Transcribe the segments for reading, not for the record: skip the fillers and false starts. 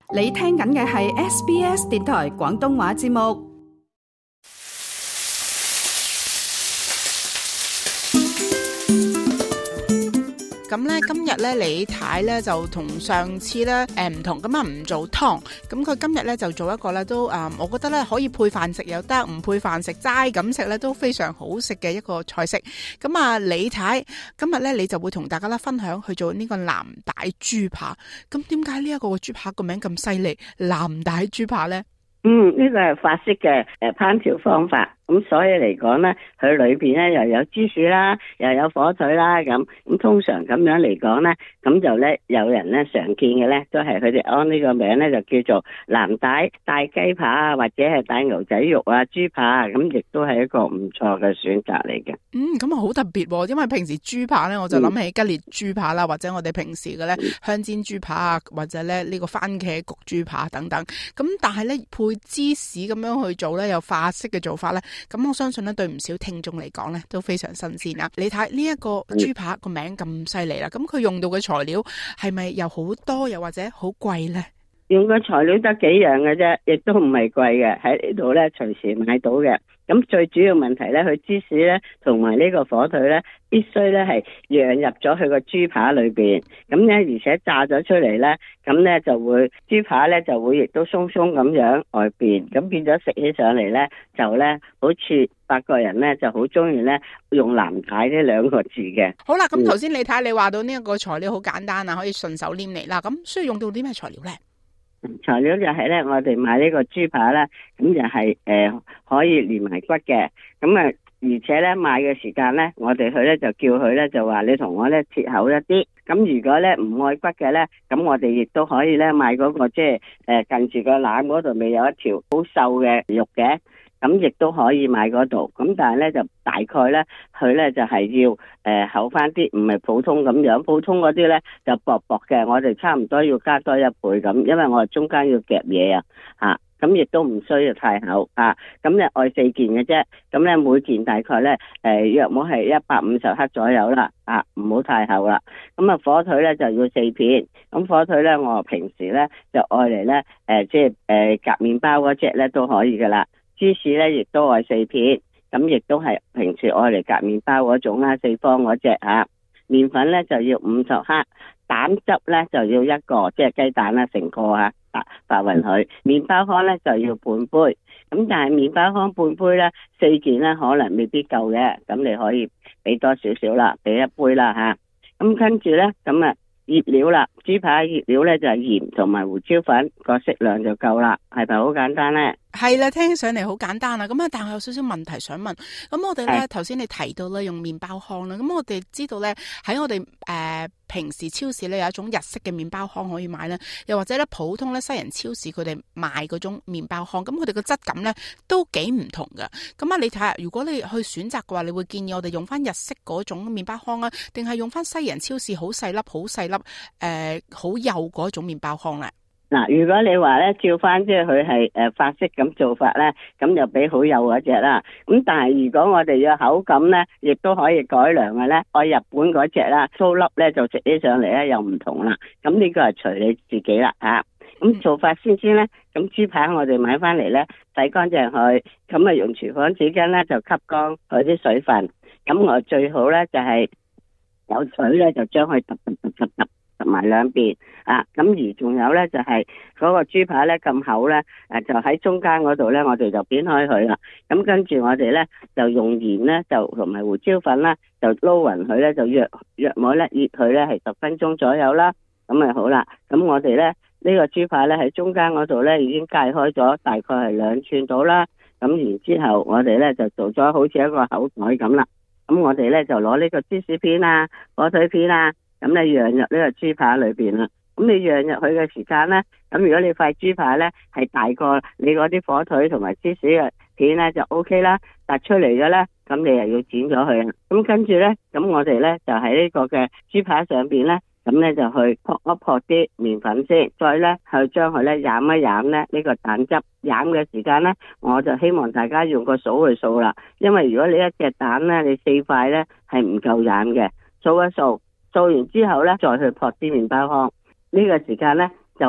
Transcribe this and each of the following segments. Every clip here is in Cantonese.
你聽緊嘅係 SBS 電台廣東話節目。 咁咧，今日咧李太咧就同上次咧唔同，咁啊唔做湯，咁佢今日咧就做一個咧都我覺得咧可以配飯食又得，唔配飯食齋咁食咧都非常好食嘅一個菜式。咁啊，李太今日咧你就會同大家咧分享去做呢個藍帶豬扒。咁點解呢一個豬扒個名咁犀利？藍帶豬扒咧？ 呢個係法式嘅烹調方法。咁所以嚟講咧，佢裏邊咧又有芝士啦，又有火腿啦，咁通常咁樣嚟講咧，咁就咧有人咧常見嘅咧，都係佢哋按呢個名咧就叫做藍帶雞扒啊，或者係帶牛仔肉啊、豬扒啊，咁亦都係一個唔錯嘅選擇嚟嘅。 咁啊好特別喎，因為平時豬扒咧我就諗起吉列豬扒啦，或者我哋平時嘅咧香煎豬扒啊，或者咧呢個番茄焗豬扒等等。咁但係咧配芝士咁樣去做咧，有法式嘅做法咧。咁我相信咧，對唔少聽眾嚟講咧，都非常新鮮啦。你睇呢一個豬扒個名咁犀利啦，咁佢用到嘅材料係咪又好多，又或者好貴咧？ 用嘅材料得幾樣嘅啫，亦都唔係貴嘅，喺呢度咧隨時買到嘅。咁最主要問題咧，佢芝士咧同埋呢個火腿咧，必須咧係釀入咗佢個豬扒裏邊，咁咧而且炸咗出嚟咧，咁咧就會豬扒咧就會亦都鬆鬆咁樣外邊，咁變咗食起上嚟咧就咧好似法國人咧就好中意咧用藍帶呢兩個字嘅。 好啦，咁頭先你睇你話到呢一個材料好簡單啊，可以順手拈嚟啦。咁需要用到啲咩材料咧？ 材料就係咧，我哋買呢個豬扒啦，咁就係可以連埋骨嘅，咁啊而且咧買嘅時間咧，我哋去咧就叫佢咧就話你同我咧切厚一啲，咁如果咧唔愛骨嘅咧，咁我哋亦都可以咧買嗰個即係近住個腩嗰度咪有一條好瘦嘅肉嘅。咁亦都可以買嗰度，咁但係咧就大概咧，佢咧就係要厚翻啲，唔係普通咁樣，普通嗰啲咧就薄薄嘅，我哋差唔多要加多一倍咁，因為我哋中間要夾嘢啊，咁亦都唔需要太厚啊，咁咧愛4件嘅啫，咁咧每件大概咧約莫係150克左右啦，唔好太厚啦，咁啊火腿咧就要4片，咁火腿咧我平時咧就愛嚟咧即係夾麵包嗰隻咧都可以噶啦。芝士咧亦都係4片，咁亦都係平時愛嚟夾麵包嗰種啦，4方嗰隻嚇。麵粉咧就要50克，蛋汁咧就要一個，即係雞蛋啦成個嚇，發勻佢。麵包糠咧就要半杯，咁但係麵包糠半杯咧4件咧可能未必夠嘅，咁你可以俾多少少啦，俾一杯啦嚇。咁跟住咧咁啊醃料啦，豬扒醃料咧就係鹽同埋胡椒粉，個適量就夠啦，係咪好簡單咧？ 係啦，聽起上嚟好簡單啦，咁啊，但係有少少問題想問。咁我哋咧頭先你提到咧用麵包糠啦，咁我哋知道咧喺我哋平時超市咧有一種日式嘅麵包糠可以買啦，又或者咧普通咧西人超市佢哋賣嗰種麵包糠，咁佢哋個質感咧都幾唔同噶。咁啊，你睇下，如果你去選擇嘅話，你會建議我哋用翻日式嗰種麵包糠啊，定係用翻西人超市好細粒、好幼嗰種麵包糠咧？ 嗱，如果你話咧照翻即係佢係法式咁做法咧，咁就俾好幼嗰隻啦。咁但係如果我哋要口感咧，亦都可以改良嘅咧，愛日本嗰隻啦，粗粒咧就食起上嚟咧又唔同啦。咁呢個係隨你自己啦嚇。咁做法先咧，咁豬扒我哋買翻嚟咧，洗乾淨佢，咁啊用廚房紙巾咧就吸乾佢啲水分。咁我最好咧就係有水咧就將佢揼埋兩邊咁而仲有咧就係嗰個豬扒咧咁厚咧，就喺中間嗰度咧，我哋就扁開佢啦。咁跟住我哋咧就用鹽咧就同埋胡椒粉啦，就撈勻佢咧，就約莫咧醃佢咧係10分鐘左右啦。咁咪好啦。咁我哋咧呢個豬扒咧喺中間嗰度咧已經界開咗，大概係2寸到啦。咁然之後我哋咧就做咗好似一個口袋咁啦。咁我哋咧就攞呢個芝士片啊、火腿片啊，咁你釀入呢個豬扒裏邊啦。咁你釀入去嘅時間咧，咁如果你塊豬扒咧係大過你嗰啲火腿同埋芝士嘅片咧就 OK 啦。突出嚟嘅咧，咁你又要剪咗佢。咁跟住咧，咁我哋咧就喺呢個嘅豬扒上邊咧，咁咧就去撲一撲啲麵粉先，再咧去將佢咧飲一飲咧呢個蛋汁。飲嘅時間咧，我就希望大家用個數去數啦。因為如果你一隻蛋咧，你4塊咧係唔夠飲嘅，數一數，數完之後咧再去撲啲麵包糠。呢個時間咧就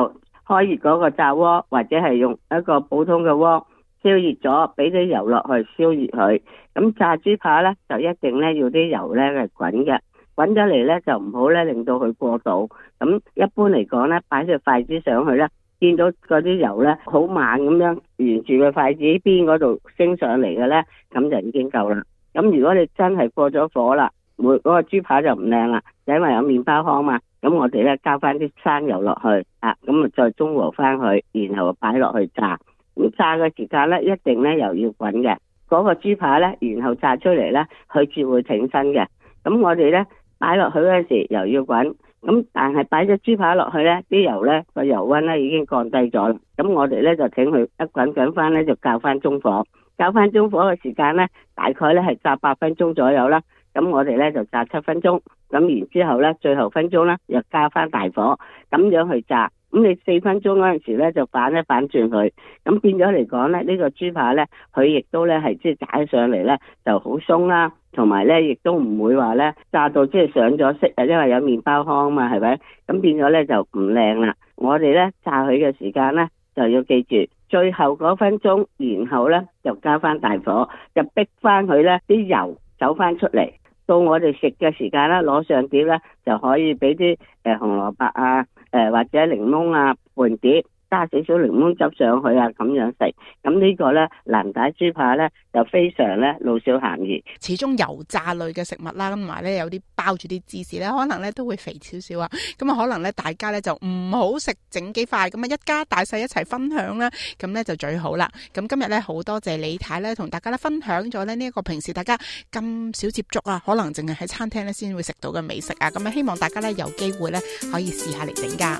開熱嗰個炸鍋，或者係用一個普通嘅鍋燒熱咗，俾啲油落去燒熱佢。咁炸豬扒咧就一定咧要啲油咧係滾嘅，滾咗嚟咧就唔好咧令到佢過度。咁一般嚟講咧，擺隻筷子上去咧，見到嗰啲油咧好慢咁樣沿住個筷子邊嗰度升上嚟嘅咧，咁就已經夠啦。咁如果你真係過咗火啦，嗰個豬扒就唔靚啦，因為有麵包糠嘛。咁我哋咧加翻啲生油落去，咁啊再中和翻佢，然後擺落去炸。咁炸嘅時間咧，一定咧又要滾嘅。嗰個豬扒咧，然後炸出嚟咧，佢至會挺身嘅。咁我哋咧擺落去嗰陣時又要滾。咁但係擺隻豬扒落去咧，啲油咧個油溫咧已經降低咗啦。咁我哋咧就請佢一滾翻咧，就較翻中火。較翻中火嘅時間咧，大概咧係炸8分鐘左右啦。咁我哋咧就炸7分鐘。咁然之後咧，最後分鐘咧又加翻大火，咁樣去炸。咁你4分鐘嗰陣時咧就反一反轉佢，咁變咗嚟講咧，呢個豬扒咧佢亦都咧係即係炸上嚟咧就好鬆啦，同埋咧亦都唔會話咧炸到即係上咗色啊，因為有麵包糠嘛，係咪？咁變咗咧就唔靚啦。我哋咧炸佢嘅時間咧就要記住，最後嗰分鐘，然後咧就加翻大火，就逼翻佢咧啲油走翻出嚟。到我哋食嘅時間啦，攞上碟咧就可以俾啲紅蘿蔔啊，或者檸檬啊半碟，加少少檸檬汁上去啊，咁樣食。咁呢個咧藍帶豬扒咧就非常咧老少咸宜。 始終油炸類嘅食物啦，咁同埋咧有啲包住啲芝士咧，可能咧都會肥少少啊。咁啊，可能咧大家咧就唔好食整幾塊，咁啊一家大細一齊分享啦，咁咧就最好啦。咁今日咧好多謝李太咧同大家咧分享咗咧呢一個平時大家咁少接觸啊，可能淨係喺餐廳咧先會食到嘅美食啊。咁啊，希望大家咧有機會咧可以試下嚟整噶。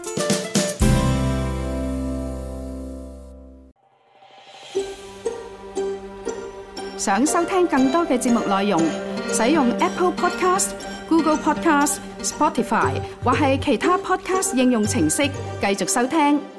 想收聽更多嘅節目內容，使用 Apple Podcast、Google Podcast、Spotify 或係其他 Podcast 應用程式繼續收聽。